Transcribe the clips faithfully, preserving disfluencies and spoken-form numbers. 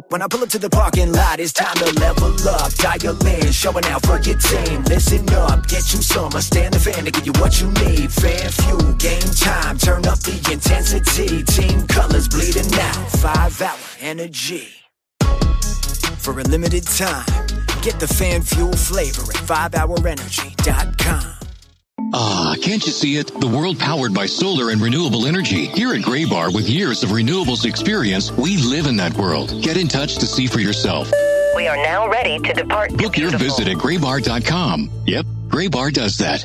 When I pull up to the parking lot, it's time to level up. Dial in, showing out for your team. Listen up, get you some. I stand the fan to give you what you need. Fan fuel, game time, turn up the intensity. Team colors bleeding out, five hour energy. For a limited time, get the fan fuel flavor at five hour energy dot com. Ah, can't you see it? The world powered by solar and renewable energy. Here at Graybar, with years of renewables experience, we live in that world. Get in touch to see for yourself. We are now ready to depart. Book your visit at graybar dot com. Yep, Graybar does that.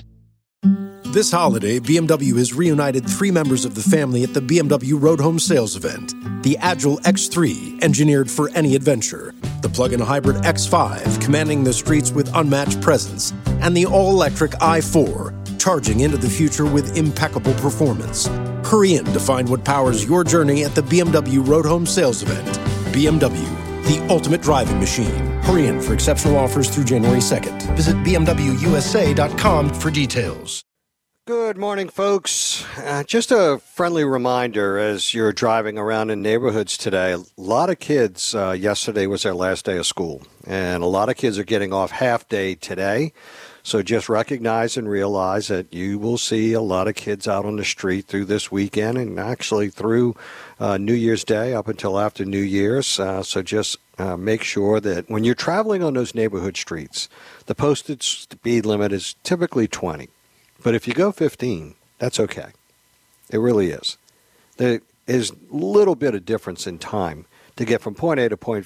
This holiday, B M W has reunited three members of the family at the B M W Road Home Sales Event. The Agile X three, engineered for any adventure. The plug-in hybrid X five, commanding the streets with unmatched presence. And the all-electric i four, charging into the future with impeccable performance. Hurry in to find what powers your journey at the B M W Road Home Sales Event. B M W, the ultimate driving machine. Hurry in for exceptional offers through January second. Visit b m w u s a dot com for details. Good morning, folks. Uh, just a friendly reminder as you're driving around in neighborhoods today, a lot of kids, uh, yesterday was their last day of school, and a lot of kids are getting off half day today. So just recognize and realize that you will see a lot of kids out on the street through this weekend and actually through uh, New Year's Day up until after New Year's. Uh, so just uh, make sure that when you're traveling on those neighborhood streets, the posted speed limit is typically twenty. But if you go fifteen, that's okay. It really is. There is a little bit of difference in time to get from point A to point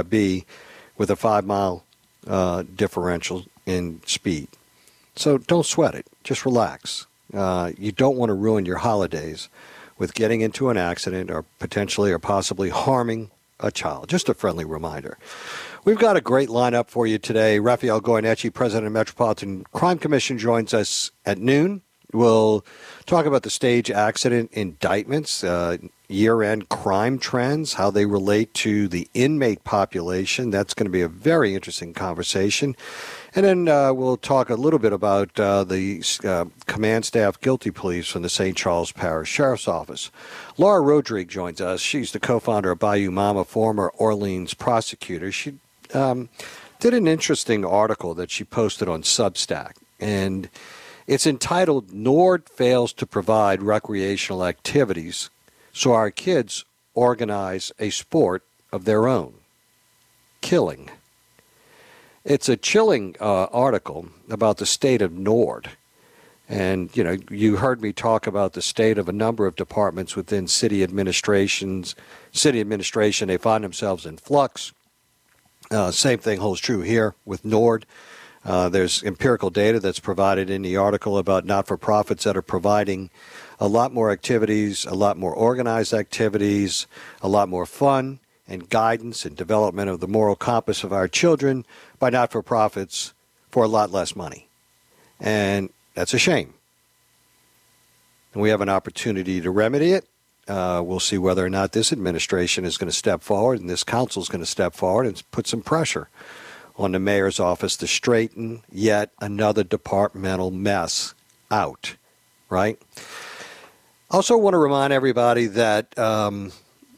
B with a five-mile uh, differential in speed. So don't sweat it. Just relax. Uh, you don't want to ruin your holidays with getting into an accident or potentially or possibly harming a child. Just a friendly reminder. We've got a great lineup for you today. Raphael Goyeneche, president of Metropolitan Crime Commission, joins us at noon. We'll talk about the stage accident indictments, uh, year-end crime trends, how they relate to the inmate population. That's going to be a very interesting conversation. And then uh, we'll talk a little bit about uh, the uh, command staff guilty pleas from the Saint Charles Parish Sheriff's Office. Laura Rodrigue joins us. She's the co-founder of Bayou Mama, former Orleans prosecutor. She um, did an interesting article that she posted on Substack, and it's entitled, "Nord Fails to Provide Recreational Activities, so Our Kids Organize a Sport of Their Own. Killing." It's a chilling uh, article about the state of Nord. And, you know, you heard me talk about the state of a number of departments within city administrations. City administration, they find themselves in flux. Uh, same thing holds true here with Nord. Uh, there's empirical data that's provided in the article about not-for-profits that are providing a lot more activities, a lot more organized activities, a lot more fun and guidance and development of the moral compass of our children by not-for-profits for a lot less money. And that's a shame. And we have an opportunity to remedy it. Uh, we'll see whether or not this administration is going to step forward and this council is going to step forward and put some pressure on the mayor's office to straighten yet another departmental mess out, right? Also want to remind everybody that um,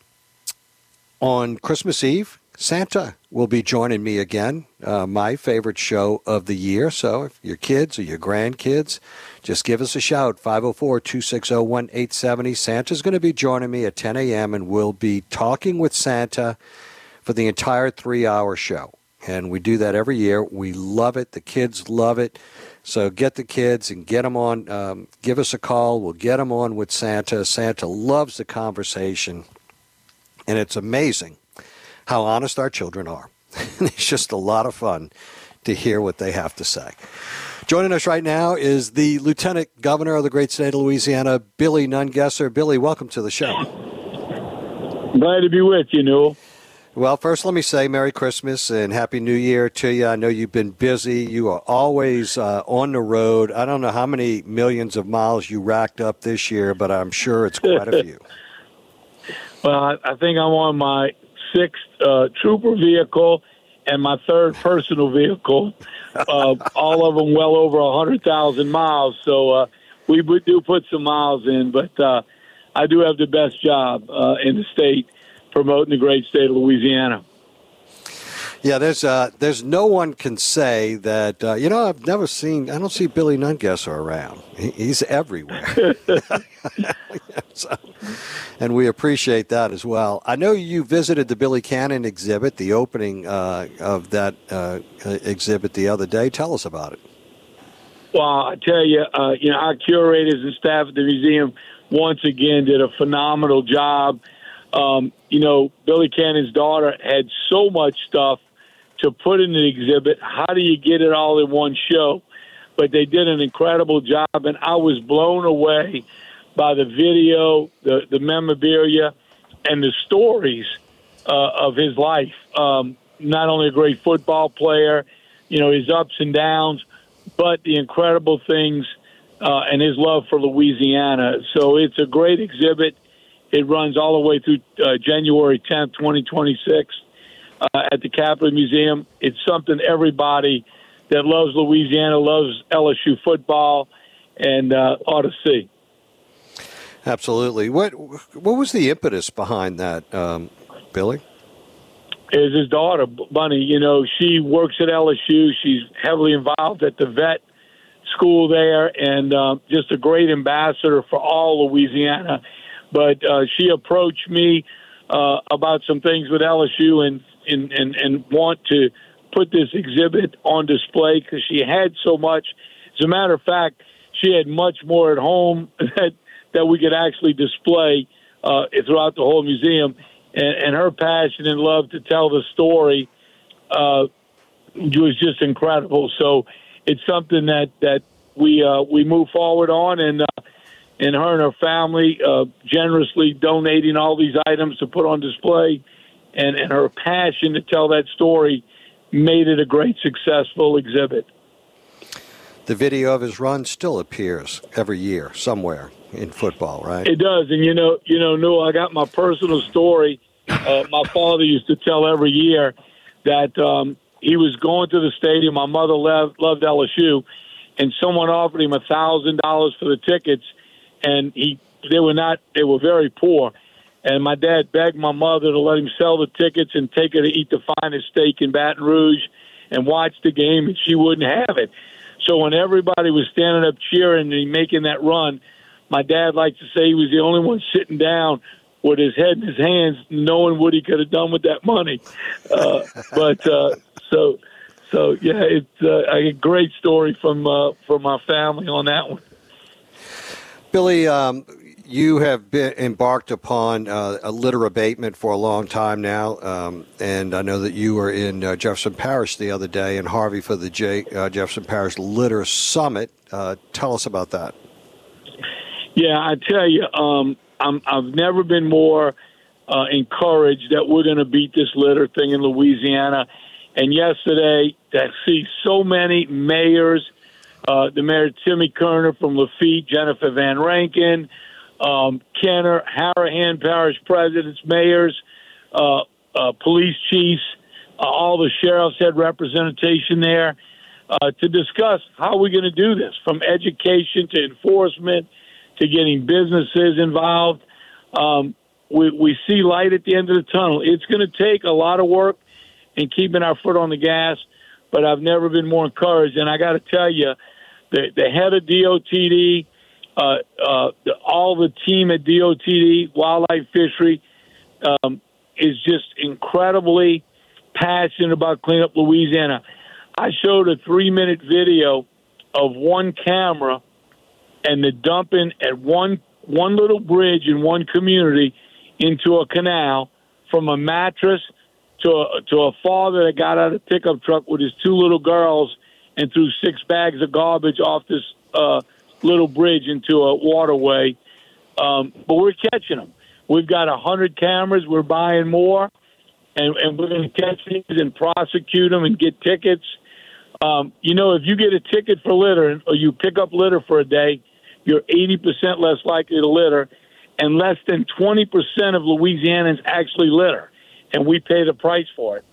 on Christmas Eve, Santa will be joining me again, uh, my favorite show of the year. So if your kids or your grandkids, just give us a shout, five oh four, two six oh, one eight seven oh. Santa's going to be joining me at ten a.m., and we'll be talking with Santa for the entire three-hour show. And we do that every year. We love it. The kids love it. So get the kids and get them on. Um, give us a call. We'll get them on with Santa. Santa loves the conversation. And it's amazing how honest our children are. It's just a lot of fun to hear what they have to say. Joining us right now is the Lieutenant Governor of the great state of Louisiana, Billy Nungesser. Billy, welcome to the show. Glad to be with you, Newell. Well, first let me say Merry Christmas and Happy New Year to you. I know you've been busy. You are always uh, on the road. I don't know how many millions of miles you racked up this year, but I'm sure it's quite a few. Well, I, I think I'm on my sixth uh, trooper vehicle and my third personal vehicle, uh, all of them well over one hundred thousand miles. So uh, we do put some miles in, but uh, I do have the best job uh, in the state promoting the great state of Louisiana. Yeah, there's uh, there's no one can say that, uh, you know, I've never seen, I don't see Billy Nungesser around. He, he's everywhere. so, and we appreciate that as well. I know you visited the Billy Cannon exhibit, the opening uh, of that uh, exhibit the other day. Tell us about it. Well, I tell you, uh, you know, our curators and staff at the museum once again did a phenomenal job. Um, you know, Billy Cannon's daughter had so much stuff to put in the exhibit. How do you get it all in one show? But they did an incredible job, and I was blown away by the video, the, the memorabilia, and the stories uh, of his life. Um, not only a great football player, you know, his ups and downs, but the incredible things uh, and his love for Louisiana. So it's a great exhibit. It runs all the way through uh, January tenth, twenty twenty-six. Uh, at the Capitol Museum. It's something everybody that loves Louisiana, loves L S U football, and uh, ought to see. Absolutely. What what was the impetus behind that, um, Billy? Is his daughter, Bunny. You know, she works at L S U. She's heavily involved at the vet school there, and uh, just a great ambassador for all Louisiana. But uh, she approached me uh, about some things with L S U and And, and, and want to put this exhibit on display because she had so much. As a matter of fact, she had much more at home that, that we could actually display uh, throughout the whole museum. And, and her passion and love to tell the story uh, was just incredible. So it's something that, that we uh, we move forward on, and, uh, and her and her family uh, generously donating all these items to put on display. And, and her passion to tell that story made it a great, successful exhibit. The video of his run still appears every year somewhere in football, right? It does. And, you know, you know, Newell, I got my personal story. Uh, my father used to tell every year that um, he was going to the stadium. My mother loved, loved L S U, and someone offered him one thousand dollars for the tickets, and he they were not they were very poor. And my dad begged my mother to let him sell the tickets and take her to eat the finest steak in Baton Rouge and watch the game, and she wouldn't have it. So when everybody was standing up cheering and making that run, my dad liked to say he was the only one sitting down with his head in his hands, knowing what he could have done with that money. Uh, but uh, so, so yeah, it's uh, a great story from uh, from our family on that one. Billy, um, you have been embarked upon uh, a litter abatement for a long time now, um, and I know that you were in uh, Jefferson Parish the other day in Harvey for the J- uh, Jefferson Parish Litter Summit. Uh, tell us about that. Yeah, I tell you, um, I'm, I've never been more uh, encouraged that we're going to beat this litter thing in Louisiana. And yesterday, to see so many mayors, uh, the mayor Timmy Kerner from Lafitte, Jennifer Van Rankin, Um, Kenner, Harahan Parish presidents, mayors, uh, uh, police chiefs, uh, all the sheriffs had representation there uh, to discuss how we're going to do this, from education to enforcement to getting businesses involved. Um, we, we see light at the end of the tunnel. It's going to take a lot of work and keeping our foot on the gas, but I've never been more encouraged. And I got to tell you, the, the head of D O T D, Uh, uh, the, all the team at D O T D, Wildlife Fishery, um, is just incredibly passionate about cleaning up Louisiana. I showed a three-minute video of one camera and the dumping at one one little bridge in one community into a canal, from a mattress to a, to a father that got out of a pickup truck with his two little girls and threw six bags of garbage off this uh, little bridge into a waterway. Um, but we're catching them. We've got one hundred cameras. We're buying more, and, and we're going to catch these and prosecute them and get tickets. Um, you know, if you get a ticket for litter or you pick up litter for a day, you're eighty percent less likely to litter, and less than twenty percent of Louisianans actually litter, and we pay the price for it.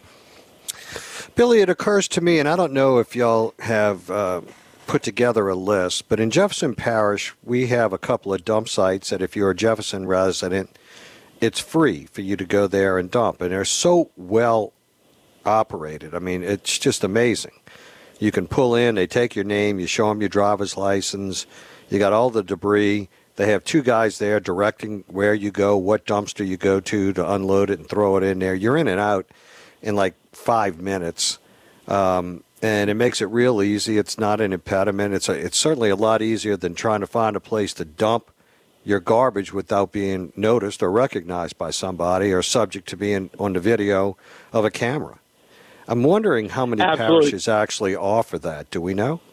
Billy, it occurs to me, and I don't know if y'all have uh, put together a list, but in Jefferson Parish, we have a couple of dump sites that if you're a Jefferson resident, it's free for you to go there and dump. And they're so well operated. I mean, it's just amazing. You can pull in, they take your name, you show them your driver's license, you got all the debris. They have two guys there directing where you go, what dumpster you go to to unload it and throw it in there. You're in and out in like five minutes, um, and it makes it real easy. It's not an impediment. It's a, it's certainly a lot easier than trying to find a place to dump your garbage without being noticed or recognized by somebody or subject to being on the video of a camera. I'm wondering how many Absolutely. parishes actually offer that. Do we know?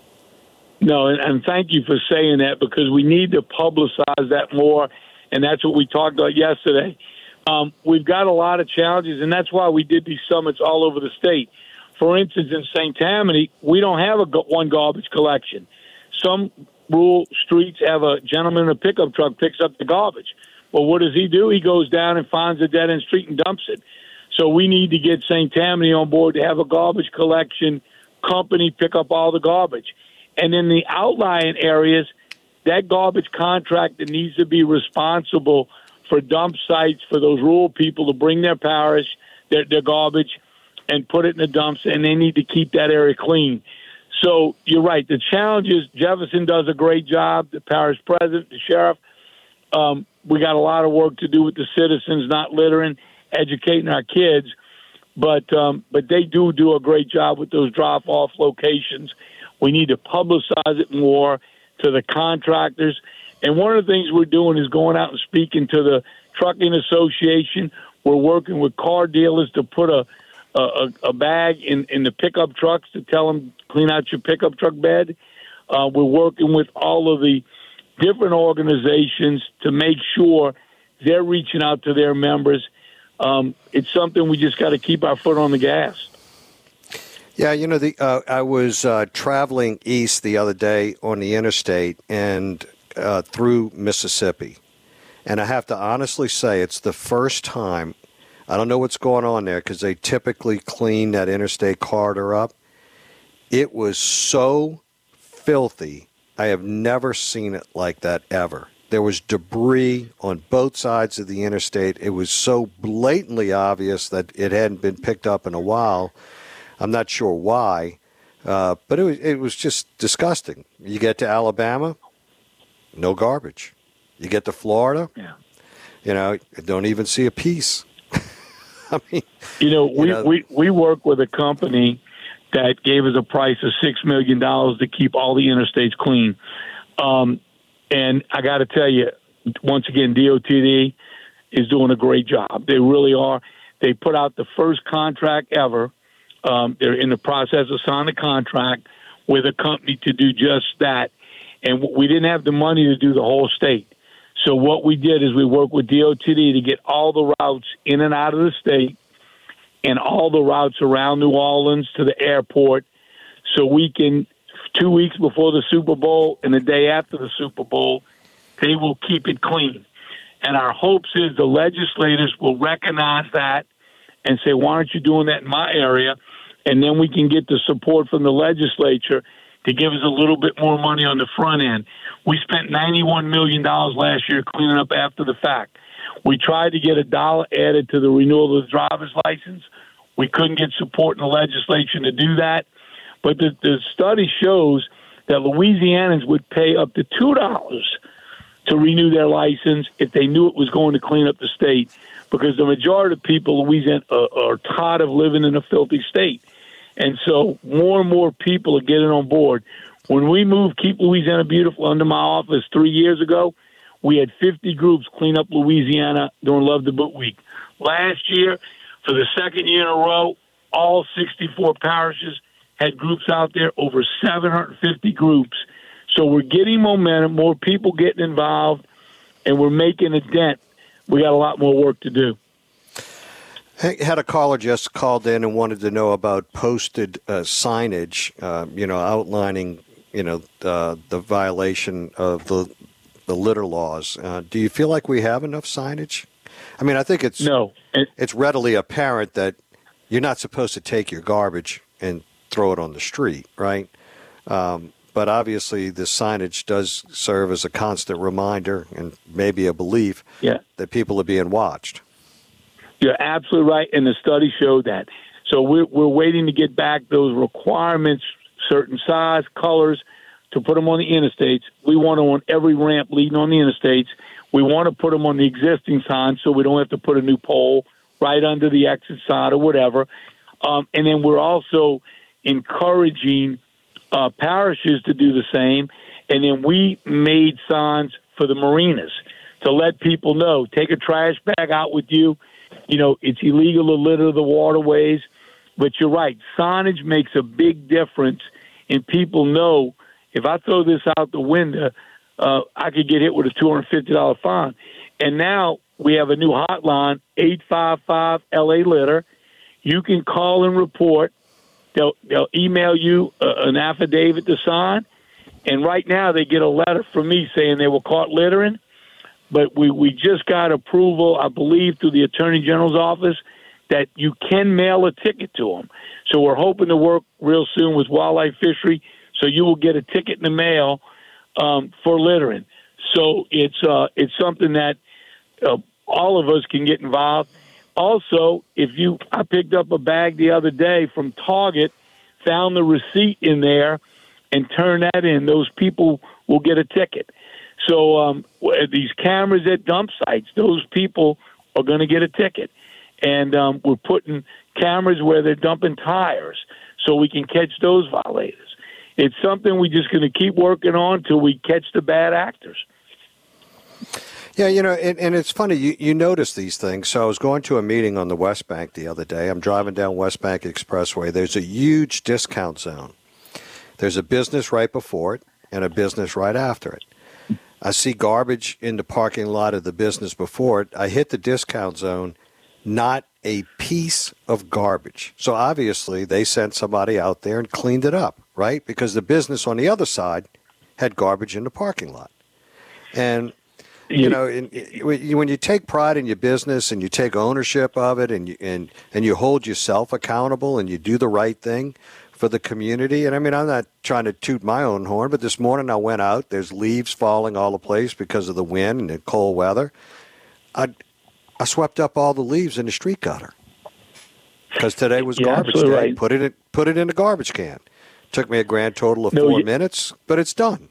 No, and, and thank you for saying that, because we need to publicize that more, and that's what we talked about yesterday. Um, we've got a lot of challenges, and that's why we did these summits all over the state. For instance, in Saint Tammany, we don't have a go- one garbage collection. Some rural streets have a gentleman in a pickup truck picks up the garbage. Well, what does he do? He goes down and finds a dead-end street and dumps it. So we need to get Saint Tammany on board to have a garbage collection company pick up all the garbage. And in the outlying areas, that garbage contractor needs to be responsible for dump sites for those rural people to bring their parish, their, their garbage, and put it in the dumps, and they need to keep that area clean. So you're right. The challenge is Jefferson does a great job, the parish president, the sheriff. Um, we got a lot of work to do with the citizens, not littering, educating our kids. But um, but they do do a great job with those drop-off locations. We need to publicize it more to the contractors. And one of the things we're doing is going out and speaking to the Trucking Association. We're working with car dealers to put a a, a bag in, in the pickup trucks to tell them, clean out your pickup truck bed. Uh, we're working with all of the different organizations to make sure they're reaching out to their members. Um, it's something we just got to keep our foot on the gas. Yeah, you know, the uh, I was uh, traveling east the other day on the interstate and uh, through Mississippi. And I have to honestly say it's the first time, I don't know what's going on there because they typically clean that interstate corridor up. It was so filthy. I have never seen it like that ever. There was debris on both sides of the interstate. It was so blatantly obvious that it hadn't been picked up in a while. I'm not sure why, uh, but it was, it was just disgusting. You get to Alabama, no garbage. You get to Florida, yeah. you know, don't even see a piece. I mean, you know, we, you know, we, we work with a company that gave us a price of six million dollars to keep all the interstates clean. Um, and I got to tell you, once again, D O T D is doing a great job. They really are. They put out the first contract ever. Um, they're in the process of signing a contract with a company to do just that. And we didn't have the money to do the whole state. So what we did is we worked with D O T D to get all the routes in and out of the state and all the routes around New Orleans to the airport so we can, two weeks before the Super Bowl and the day after the Super Bowl, they will keep it clean. And our hopes is the legislators will recognize that and say, why aren't you doing that in my area? And then we can get the support from the legislature to give us a little bit more money on the front end. We spent ninety-one million dollars last year cleaning up after the fact. We tried to get a dollar added to the renewal of the driver's license. We couldn't get support in the legislature to do that. But the, the study shows that Louisianans would pay up to two dollars to renew their license if they knew it was going to clean up the state, because the majority of people in Louisiana are, are tired of living in a filthy state. And so more and more people are getting on board. When we moved Keep Louisiana Beautiful under my office three years ago, we had fifty groups clean up Louisiana during Love the Boot Week. Last year, for the second year in a row, all sixty-four parishes had groups out there, over seven hundred fifty groups. So we're getting momentum, more people getting involved, and we're making a dent. We got a lot more work to do. I had a caller just called in and wanted to know about posted uh, signage, uh, you know, outlining, you know, uh, the violation of the the litter laws. Uh, do you feel like we have enough signage? I mean, I think it's no. It's readily apparent that you're not supposed to take your garbage and throw it on the street, right? Um, but obviously, the signage does serve as a constant reminder and maybe a belief yeah. that people are being watched. You're absolutely right, and the study showed that. So we're, we're waiting to get back those requirements, certain size, colors, to put them on the interstates. We want them on every ramp leading on the interstates. We want to put them on the existing sign so we don't have to put a new pole right under the exit sign or whatever. Um, and then we're also encouraging uh, parishes to do the same. And then we made signs for the marinas to let people know, take a trash bag out with you. You know, it's illegal to litter the waterways. But you're right, signage makes a big difference, and people know if I throw this out the window, uh, I could get hit with a two hundred fifty dollars fine. And now we have a new hotline, eight five five L A litter. You can call and report. They'll, they'll email you uh, an affidavit to sign. And right now they get a letter from me saying they were caught littering. But we, we just got approval, I believe, through the Attorney General's office that you can mail a ticket to them. So we're hoping to work real soon with Wildlife Fishery, so you will get a ticket in the mail um, for littering. So it's uh, it's something that uh, all of us can get involved. Also, if you, I picked up a bag the other day from Target, found the receipt in there, and turned that in. Those people will get a ticket. So um, these cameras at dump sites, those people are going to get a ticket. And um, we're putting cameras where they're dumping tires so we can catch those violators. It's something we're just going to keep working on till we catch the bad actors. Yeah, you know, and, and it's funny, you, you notice these things. So I was going to a meeting on the West Bank the other day. I'm driving down West Bank Expressway. There's a huge discount zone. There's a business right before it and a business right after it. I see garbage in the parking lot of the business before it. I hit the discount zone, not a piece of garbage. So obviously they sent somebody out there and cleaned it up, right? Because the business on the other side had garbage in the parking lot. And, you know, in, in, when you take pride in your business and you take ownership of it and you, and, and you hold yourself accountable and you do the right thing for the community. And I mean, I'm not trying to toot my own horn, but this morning I went out. There's leaves falling all the place because of the wind and the cold weather. I I swept up all the leaves in the street gutter because today was yeah, garbage day. Right. Put it in, put it in the garbage can. Took me a grand total of no, four you, minutes, but it's done.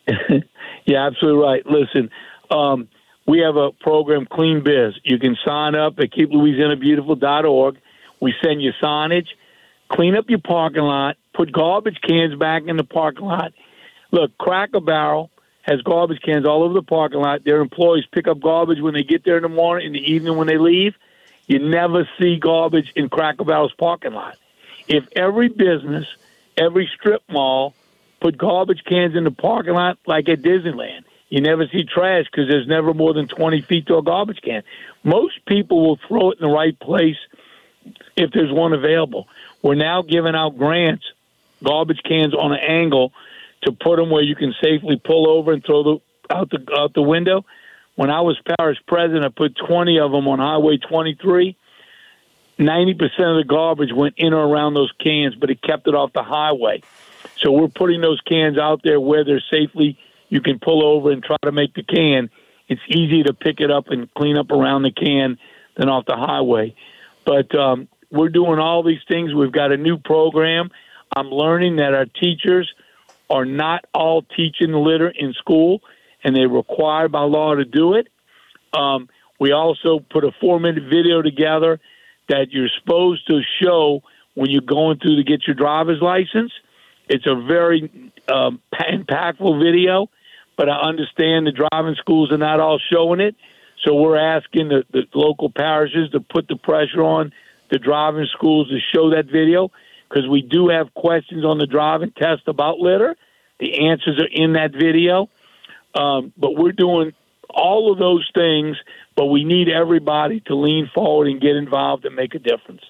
Yeah, absolutely right. Listen, um, we have a program, Clean Biz. You can sign up at keep louisiana beautiful dot org. We send you signage. Clean up your parking lot. Put garbage cans back in the parking lot. Look, Cracker Barrel has garbage cans all over the parking lot. Their employees pick up garbage when they get there in the morning, in the evening when they leave. You never see garbage in Cracker Barrel's parking lot. If every business, every strip mall put garbage cans in the parking lot like at Disneyland, you never see trash because there's never more than twenty feet to a garbage can. Most people will throw it in the right place if there's one available. We're now giving out grants, garbage cans on an angle, to put them where you can safely pull over and throw the out the out the window. When I was parish president, I put twenty of them on Highway twenty-three. ninety percent of the garbage went in or around those cans, but it kept it off the highway. So we're putting those cans out there where they're safely. You can pull over and try to make the can. It's easier to pick it up and clean up around the can than off the highway. But um, we're doing all these things. We've got a new program. I'm learning that our teachers are not all teaching litter in school, and they're required by law to do it. Um, we also put a four-minute video together that you're supposed to show when you're going through to get your driver's license. It's a very um, impactful video, but I understand the driving schools are not all showing it. So we're asking the, the local parishes to put the pressure on the driving schools to show that video, because we do have questions on the driving test about litter. The answers are in that video. Um, but we're doing all of those things, but we need everybody to lean forward and get involved and make a difference.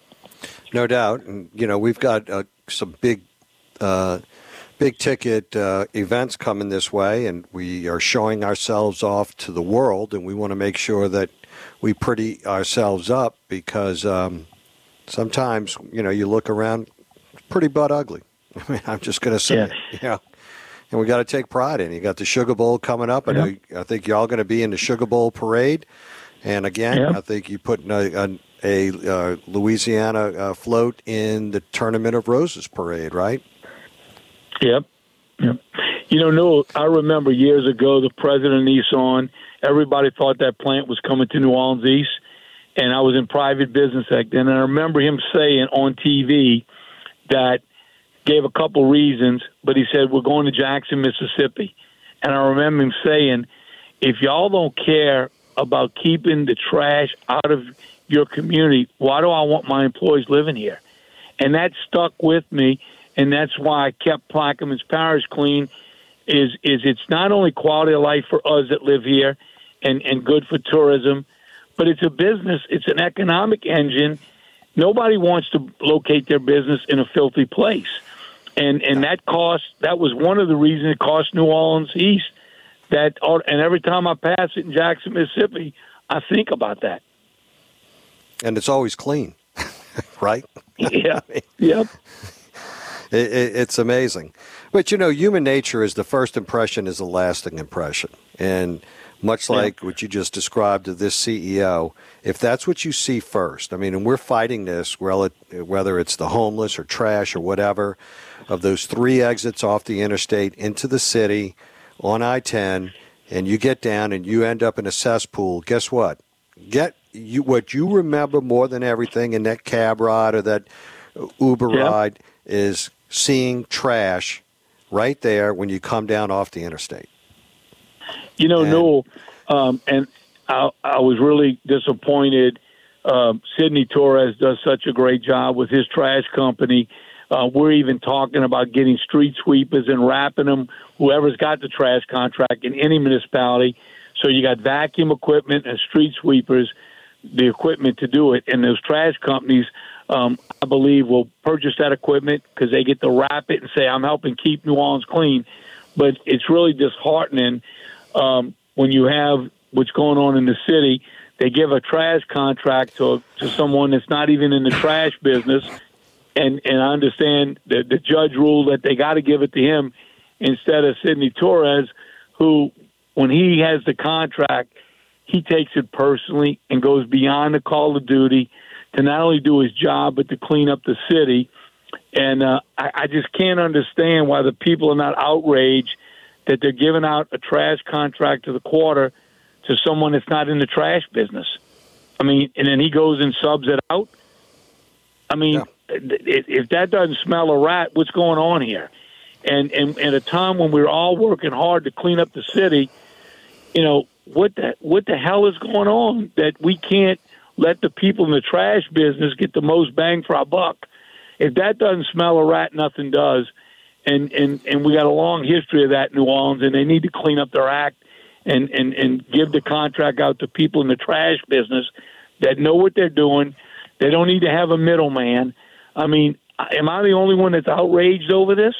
No doubt. And, you know, we've got uh, some big uh, big ticket uh, events coming this way, and we are showing ourselves off to the world, and we want to make sure that we pretty ourselves up, because um, sometimes, you know, you look around, pretty butt ugly. I mean, I'm just going to say yeah. it, you know. And we got to take pride in it. You got the Sugar Bowl coming up. I know. I think you're all going to be in the Sugar Bowl parade. And again, yeah. I think you put a, a, a uh, Louisiana uh, float in the Tournament of Roses parade, right? Yep. Yep. You know, no, I remember years ago the president of Nissan, everybody thought that plant was coming to New Orleans East, and I was in private business back then, and I remember him saying on T V that gave a couple reasons, but he said, we're going to Jackson, Mississippi. And I remember him saying, if y'all don't care about keeping the trash out of your community, why do I want my employees living here? And that stuck with me, and that's why I kept Plaquemines Parish clean, is is it's not only quality of life for us that live here and, and good for tourism, but it's a business, it's an economic engine. Nobody wants to locate their business in a filthy place. And and that cost, that was one of the reasons it cost New Orleans East. That, and every time I pass it in Jackson, Mississippi, I think about that. And it's always clean, right? Yeah, yep. It, it, it's amazing. But, you know, human nature is the first impression is a lasting impression. And much like yeah. what you just described of this C E O, if that's what you see first, I mean, and we're fighting this, whether it's the homeless or trash or whatever, of those three exits off the interstate into the city on I ten, and you get down and you end up in a cesspool, guess what? Get you what you remember more than everything in that cab ride or that Uber yeah. ride is seeing trash right there when you come down off the interstate. You know, and, Newell, um, and I, I was really disappointed. Um, Sidney Torres does such a great job with his trash company. Uh, we're even talking about getting street sweepers and wrapping them, whoever's got the trash contract in any municipality. So you got vacuum equipment and street sweepers, the equipment to do it. And those trash companies, um, I believe, will purchase that equipment because they get to wrap it and say, I'm helping keep New Orleans clean. But it's really disheartening um, when you have what's going on in the city. They give a trash contract to, to someone that's not even in the trash business. And and I understand that the judge ruled that they got to give it to him instead of Sidney Torres, who, when he has the contract, he takes it personally and goes beyond the call of duty to not only do his job, but to clean up the city. And uh, I, I just can't understand why the people are not outraged that they're giving out a trash contract to the quarter to someone that's not in the trash business. I mean, and then he goes and subs it out. I mean, yeah. If that doesn't smell a rat, what's going on here? And, and at a time when we're all working hard to clean up the city, you know, what the, what the hell is going on that we can't let the people in the trash business get the most bang for our buck? If that doesn't smell a rat, nothing does. And, and, and we got a long history of that in New Orleans, and they need to clean up their act and, and, and give the contract out to people in the trash business that know what they're doing. They don't need to have a middleman. I mean, am I the only one that's outraged over this?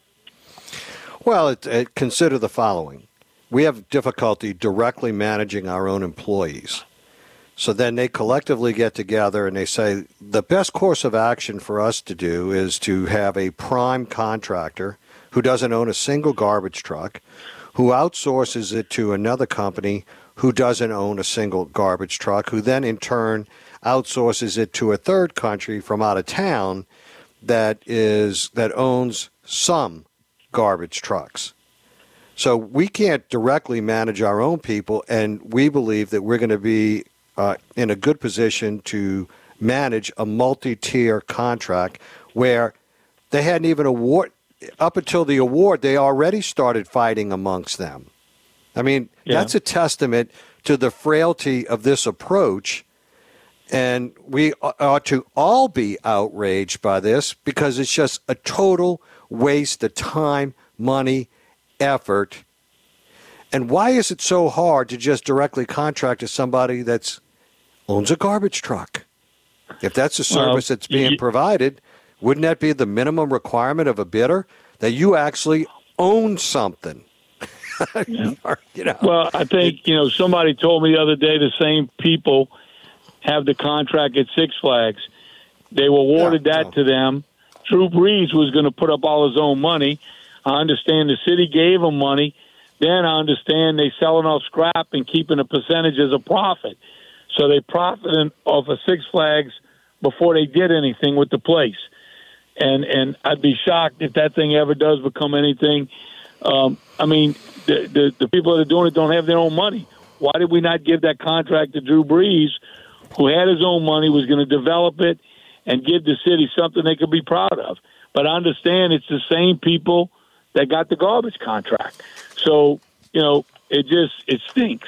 Well, it, it, consider the following. We have difficulty directly managing our own employees. So then they collectively get together and they say, the best course of action for us to do is to have a prime contractor who doesn't own a single garbage truck, who outsources it to another company who doesn't own a single garbage truck, who then in turn outsources it to a third country from out of town that is that owns some garbage trucks. So we can't directly manage our own people, and we believe that we're going to be uh, in a good position to manage a multi-tier contract where they hadn't even award up until the award. They already started fighting amongst them. I mean, yeah. That's a testament to the frailty of this approach. And we ought to all be outraged by this because it's just a total waste of time, money, effort. And why is it so hard to just directly contract to somebody that owns a garbage truck? If that's a service well, that's being you, provided, wouldn't that be the minimum requirement of a bidder, that you actually own something? Yeah. you know, well, I think, you know, somebody told me the other day the same people have the contract at Six Flags. They were awarded yeah, that no. to them. Drew Brees was going to put up all his own money. I understand the city gave him money. Then I understand they selling off scrap and keeping a percentage as a profit. So they profited off of Six Flags before they did anything with the place. And and I'd be shocked if that thing ever does become anything. Um, I mean, the, the the people that are doing it don't have their own money. Why did we not give that contract to Drew Brees, who had his own money, was going to develop it and give the city something they could be proud of? But I understand it's the same people that got the garbage contract. So, you know, it just, it stinks.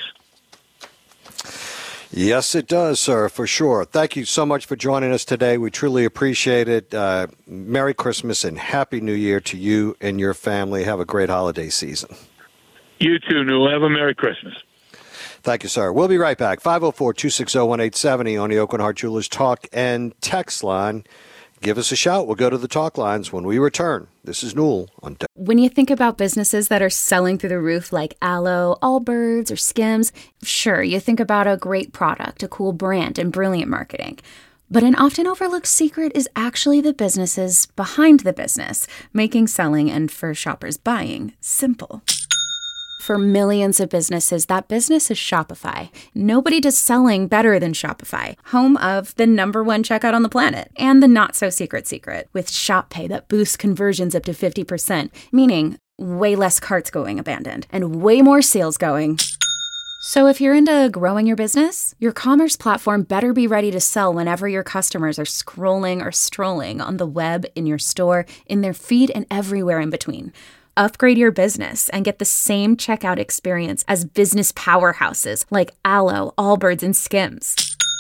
Yes, it does, sir, for sure. Thank you so much for joining us today. We truly appreciate it. Uh, Merry Christmas and Happy New Year to you and your family. Have a great holiday season. You too, Newell. Have a Merry Christmas. Thank you, sir. We'll be right back. five oh four, two six oh, one eight seven oh on the Aucoin Hart Jewelers talk and text line. Give us a shout. We'll go to the talk lines when we return. This is Newell on. When you think about businesses that are selling through the roof like Aloe, Allbirds, or Skims, sure, you think about a great product, a cool brand, and brilliant marketing. But an often overlooked secret is actually the businesses behind the business, making selling and for shoppers buying simple. For millions of businesses, that business is Shopify. Nobody does selling better than Shopify, home of the number one checkout on the planet and the not-so-secret secret with Shop Pay that boosts conversions up to fifty percent, meaning way less carts going abandoned and way more sales going. So if you're into growing your business, your commerce platform better be ready to sell whenever your customers are scrolling or strolling on the web, in your store, in their feed, and everywhere in between. Upgrade your business and get the same checkout experience as business powerhouses like Aloe, Allbirds, and Skims.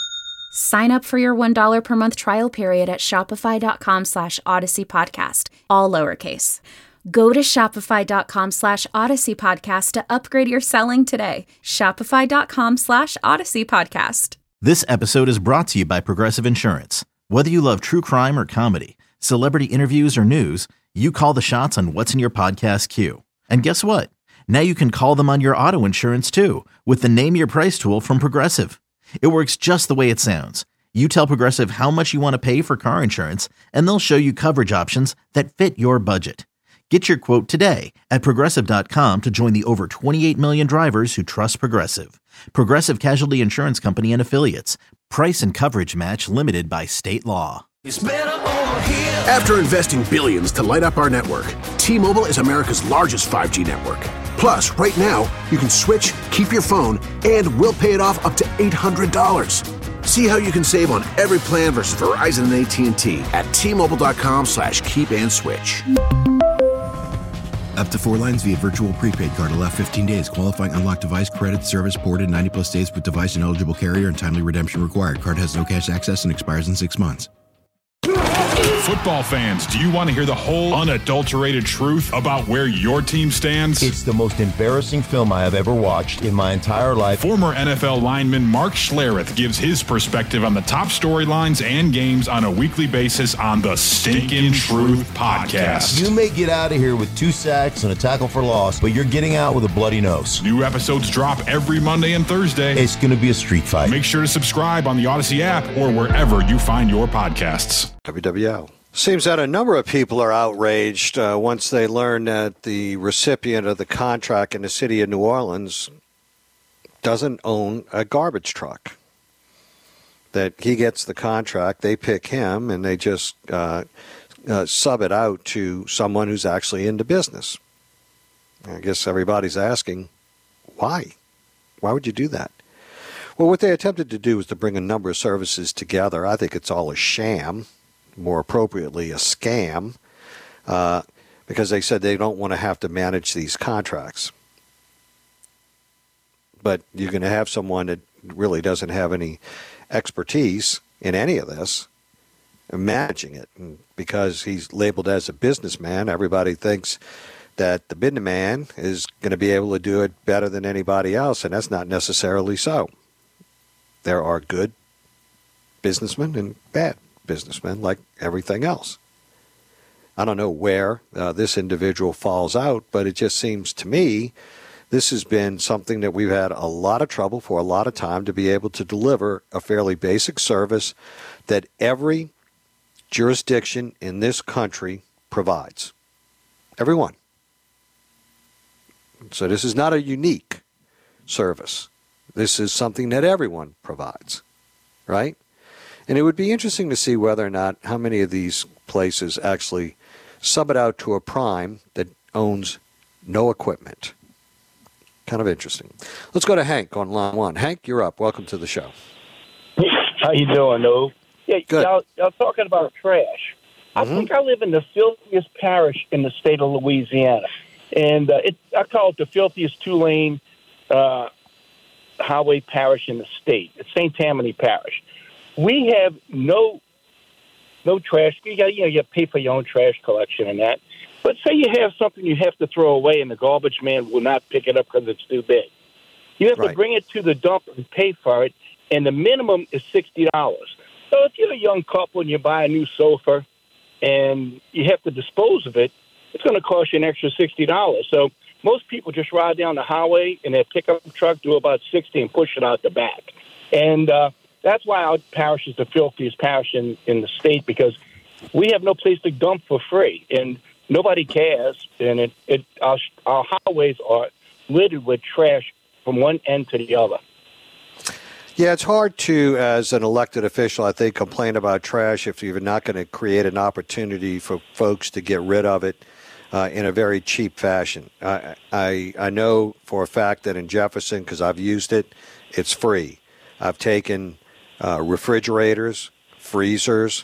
Sign up for your one dollar per month trial period at shopify.com slash Odyssey Podcast, all lowercase. Go to shopify.com slash Odyssey Podcast to upgrade your selling today. Shopify.com slash Odyssey Podcast. This episode is brought to you by Progressive Insurance. Whether you love true crime or comedy, celebrity interviews or news, you call the shots on what's in your podcast queue. And guess what? Now you can call them on your auto insurance too with the Name Your Price tool from Progressive. It works just the way it sounds. You tell Progressive how much you want to pay for car insurance, and they'll show you coverage options that fit your budget. Get your quote today at Progressive dot com to join the over twenty-eight million drivers who trust Progressive. Progressive Casualty Insurance Company and Affiliates. Price and coverage match limited by state law. It's better over here. After investing billions to light up our network, T-Mobile is America's largest five G network. Plus, right now, you can switch, keep your phone, and we'll pay it off up to eight hundred dollars. See how you can save on every plan versus Verizon and A T and T at T-Mobile.com slash keep and switch. Up to four lines via virtual prepaid card. Allow fifteen days. Qualifying unlocked device credit service ported ninety plus days with device and eligible carrier and timely redemption required. Card has no cash access and expires in six months. Football fans, do you want to hear the whole unadulterated truth about where your team stands? It's the most embarrassing film I have ever watched in my entire life. Former N F L lineman Mark Schlereth gives his perspective on the top storylines and games on a weekly basis on the Stinkin' Truth podcast. You may get out of here with two sacks and a tackle for loss, but you're getting out with a bloody nose. New episodes drop every Monday and Thursday. It's going to be a street fight. Make sure to subscribe on the Odyssey app or wherever you find your podcasts. W W L. Seems that a number of people are outraged uh, once they learn that the recipient of the contract in the city of New Orleans doesn't own a garbage truck. That he gets the contract, they pick him, and they just uh, uh, sub it out to someone who's actually into business. I guess everybody's asking, why? Why would you do that? Well, what they attempted to do was to bring a number of services together. I think it's all a sham. More appropriately, a scam, uh, because they said they don't want to have to manage these contracts. But you're going to have someone that really doesn't have any expertise in any of this managing it. And because he's labeled as a businessman, everybody thinks that the businessman is going to be able to do it better than anybody else, and that's not necessarily so. There are good businessmen and bad businessmen like everything else. I don't know where uh, this individual falls out, but it just seems to me this has been something that we've had a lot of trouble for a lot of time to be able to deliver a fairly basic service that every jurisdiction in this country provides. Everyone. So this is not a unique service. This is something that everyone provides, right? And it would be interesting to see whether or not how many of these places actually sub it out to a prime that owns no equipment. Kind of interesting. Let's go to Hank on line one. Hank, you're up. Welcome to the show. How you doing, Lou? Yeah, Good. Y'all, y'all talking about trash. I Mm-hmm. think I live in the filthiest parish in the state of Louisiana. And uh, it, I call it the filthiest two-lane uh, highway parish in the state. It's Saint Tammany Parish. We have no no trash. You got, you know, you pay for your own trash collection and that. But say you have something you have to throw away and the garbage man will not pick it up because it's too big. You have Right. to bring it to the dump and pay for it, and the minimum is sixty dollars. So if you're a young couple and you buy a new sofa and you have to dispose of it, it's going to cost you an extra sixty dollars. So most people just ride down the highway in their pickup truck, do about sixty and push it out the back. And uh, that's why our parish is the filthiest parish in, in the state, because we have no place to dump for free. And nobody cares. And it, it our, our highways are littered with trash from one end to the other. Yeah, it's hard to, as an elected official, I think, complain about trash if you're not going to create an opportunity for folks to get rid of it uh, in a very cheap fashion. I, I I know for a fact that in Jefferson, because I've used it, it's free. I've taken uh, refrigerators, freezers,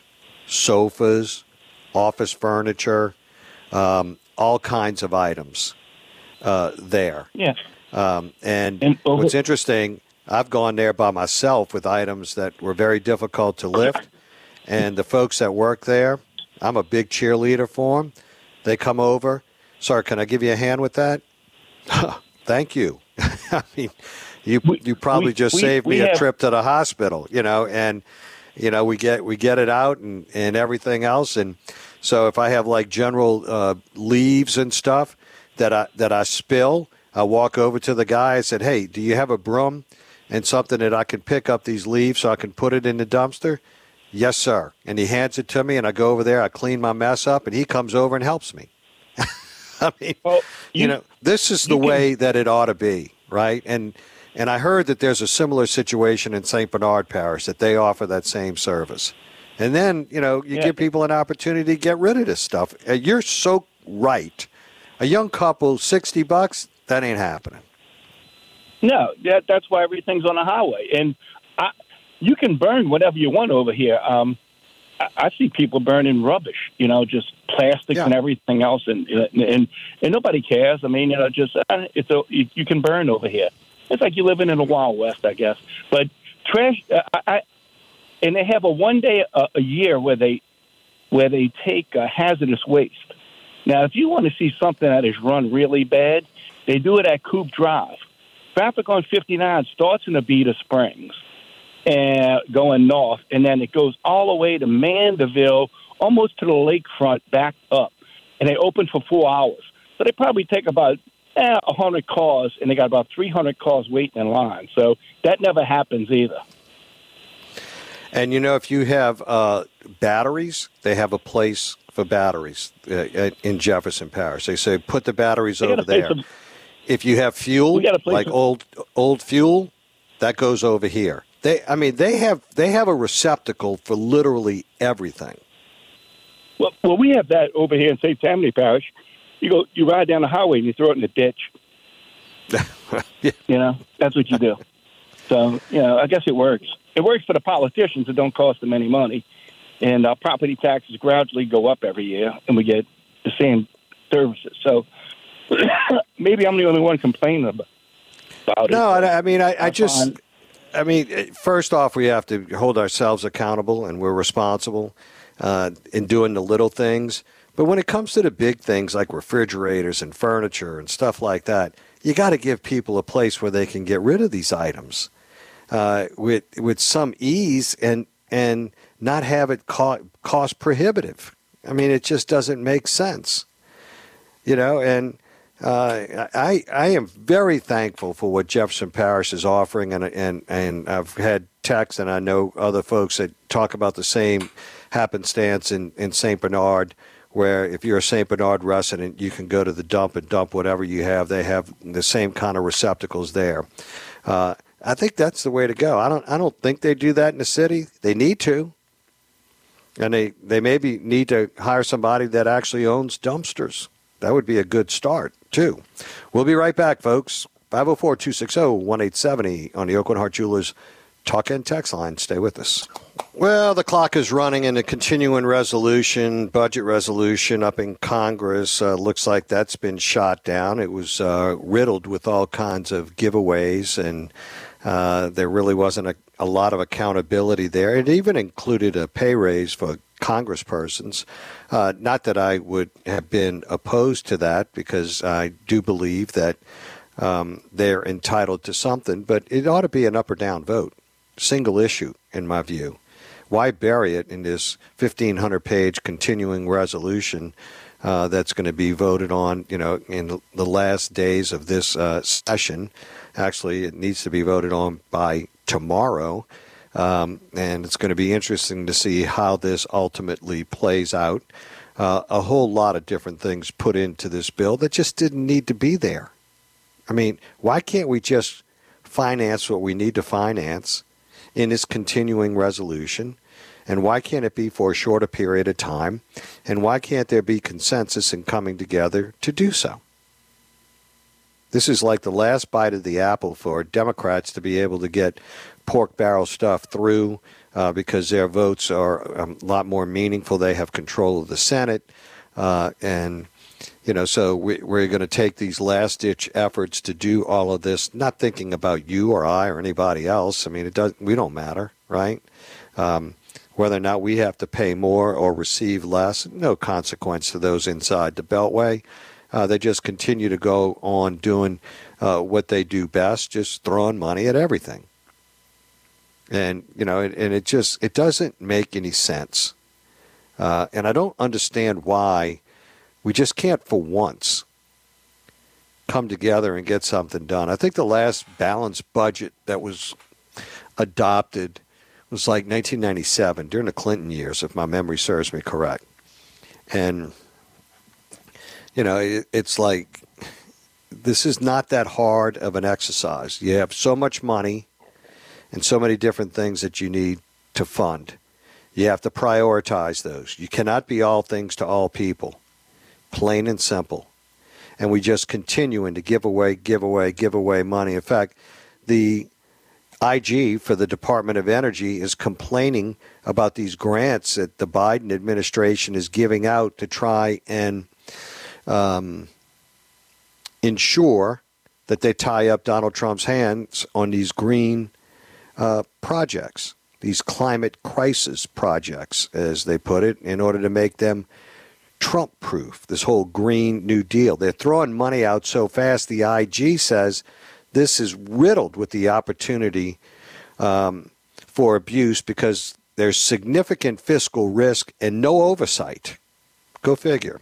sofas, office furniture, um, all kinds of items uh, there. Yeah. Um, and, And over- what's interesting, I've gone there by myself with items that were very difficult to lift, and the folks that work there, I'm a big cheerleader for them. They come over, sir, can I give you a hand with that? Thank you. I mean, you you probably we- just we- saved we me a have- trip to the hospital, you know, and you know we get we get it out and, and everything else, and so if I have like general uh, leaves and stuff that I that I spill, I walk over to the guy and said, "Hey, do you have a broom and something that I can pick up these leaves so I can put it in the dumpster?" "Yes, sir." And he hands it to me, and I go over there, I clean my mess up, and he comes over and helps me. I mean, Well, you, you- know, this is the you can- way that it ought to be, right? And and I heard that there's a similar situation in Saint Bernard Parish, that they offer that same service. And then, you know, you Yeah. give people an opportunity to get rid of this stuff. Uh, You're so right. A young couple, sixty bucks, that ain't happening. No, that, that's why everything's on the highway. And I, you can burn whatever you want over here. Um, I, I see people burning rubbish, you know, just plastics Yeah. and everything else, and, and and nobody cares. I mean, you know, just uh, it's a you, you can burn over here. It's like you're living in the Wild West, I guess. But trash, uh, I, I and they have a one day a, a year where they where they take uh, hazardous waste. Now, if you want to see something that is run really bad, they do it at Coop Drive. Traffic on fifty-nine starts in Abita Springs and going north, and then it goes all the way to Mandeville, almost to the lakefront, back up. And they open for four hours. So they probably take about eh, one hundred cars, and they got about three hundred cars waiting in line. So that never happens either. And, you know, if you have uh, batteries, they have a place for batteries uh, in Jefferson Parish. They say put the batteries They got over a place there. of- If you have fuel, We got a place like of- old old fuel, that goes over here. They, I mean, they have they have a receptacle for literally everything. Well, well, we have that over here in Saint Tammany Parish. You go, you ride down the highway and you throw it in the ditch. Yeah. You know, that's what you do. So, you know, I guess it works. It works for the politicians. It don't cost them any money. And our property taxes gradually go up every year, and we get the same services. So maybe I'm the only one complaining about it. No, I, I mean, I, I I'm just, fine. I mean, first off, we have to hold ourselves accountable, and we're responsible uh, in doing the little things. But when it comes to the big things like refrigerators and furniture and stuff like that, you got to give people a place where they can get rid of these items uh, with with some ease and and not have it co- cost prohibitive. I mean, it just doesn't make sense, you know. And uh, I I am very thankful for what Jefferson Parish is offering, and and and I've had texts, and I know other folks that talk about the same happenstance in in Saint Bernard, where if you're a Saint Bernard resident, you can go to the dump and dump whatever you have. They have the same kind of receptacles there. Uh, I think that's the way to go. I don't I don't think they do that in the city. They need to. And they, they maybe need to hire somebody that actually owns dumpsters. That would be a good start, too. We'll be right back, folks. five oh four, two six oh, one eight seven oh on the Oakland Heart Jewelers Talk and Text line. Stay with us. Well, the clock is running, and the continuing resolution, budget resolution up in Congress, uh, looks like that's been shot down. It was uh, riddled with all kinds of giveaways, and uh, there really wasn't a, a lot of accountability there. It even included a pay raise for congresspersons. Uh, not that I would have been opposed to that, because I do believe that um, they're entitled to something, but it ought to be an up or down vote. Single issue, in my view. Why bury it in this fifteen hundred page continuing resolution uh, that's going to be voted on, you know, in the last days of this uh, session? Actually, it needs to be voted on by tomorrow, um, and it's going to be interesting to see how this ultimately plays out. Uh, a whole lot of different things put into this bill that just didn't need to be there. I mean, why can't we just finance what we need to finance in this continuing resolution? And why can't it be for a shorter period of time? And why can't there be consensus in coming together to do so? This is like the last bite of the apple for Democrats to be able to get pork barrel stuff through uh, because their votes are a lot more meaningful. They have control of the Senate. Uh, and, you know, so we, we're going to take these last-ditch efforts to do all of this, not thinking about you or I or anybody else. I mean, it does. We don't matter, right? Um, whether or not we have to pay more or receive less, no consequence to those inside the Beltway. Uh, they just continue to go on doing uh, what they do best, just throwing money at everything. And, you know, and, and it just, it doesn't make any sense. Uh, and I don't understand why we just can't, for once, come together and get something done. I think the last balanced budget that was adopted was like nineteen ninety-seven, during the Clinton years, if my memory serves me correct. And, you know, it, it's like, this is not that hard of an exercise. You have so much money and so many different things that you need to fund. You have to prioritize those. You cannot be all things to all people. Plain and simple. And we just continuing to give away, give away, give away money. In fact, the I G for the Department of Energy is complaining about these grants that the Biden administration is giving out to try and um, ensure that they tie up Donald Trump's hands on these green uh, projects, these climate crisis projects, as they put it, in order to make them Trump-proof, this whole Green New Deal. They're throwing money out so fast, the I G says this is riddled with the opportunity um, for abuse because there's significant fiscal risk and no oversight. Go figure.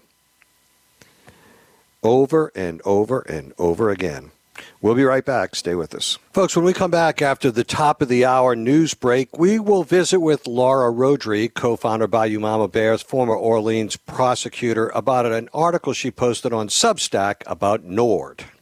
Over and over and over again. We'll be right back. Stay with us. Folks, when we come back after the top of the hour news break, we will visit with Laura Rodri, co-founder of Bayou Mama Bears, former Orleans prosecutor, about an article she posted on Substack about Nord.